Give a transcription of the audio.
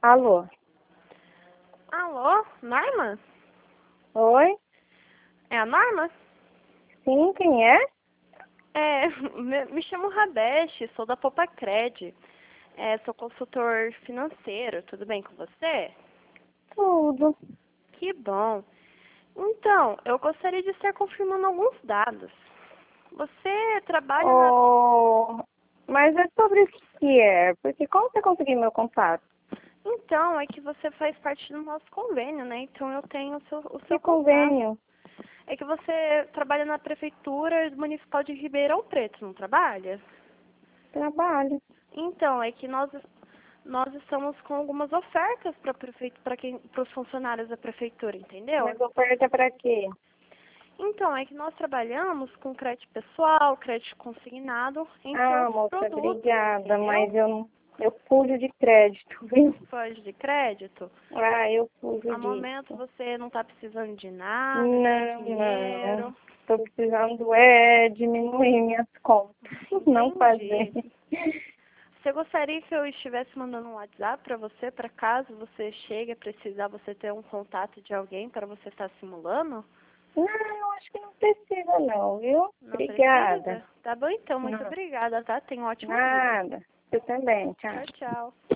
Alô? Alô, Norma? Oi? É a Norma? Sim, quem é? Me chamo Rabesh, sou da Popacred. Sou consultor financeiro, tudo bem com você? Tudo. Que bom. Então, eu gostaria de estar confirmando alguns dados. Você trabalha na... Mas é sobre o que é? Porque como você conseguiu meu contato? Então, é que você faz parte do nosso convênio, né? Então eu tenho o Que seu contato. convênio? É que você trabalha na Prefeitura Municipal de Ribeirão Preto, não trabalha? Trabalho. Então, é que nós estamos com algumas ofertas para os funcionários da prefeitura, entendeu? Mas oferta pra quê? Então, é que nós trabalhamos com crédito pessoal, crédito consignado, entre Ah, outros moça, produtos, obrigada, entendeu? mas eu não... Eu fujo de crédito, viu? Pode de crédito. Ah, eu fujo A momento disso. você não está precisando de nada, de Não. dinheiro. Tô precisando diminuir minhas contas. Não fazer. Entendi. Você gostaria que eu estivesse mandando um WhatsApp para você, para caso você chegue a precisar, você ter um contato de alguém para você estar simulando? Não, eu acho que não precisa não, viu? Não Obrigada. precisa? Tá bom então, muito Não, obrigada, tá? Tenha um ótimo dia. nada. Eu também, tchau. Tchau, tchau.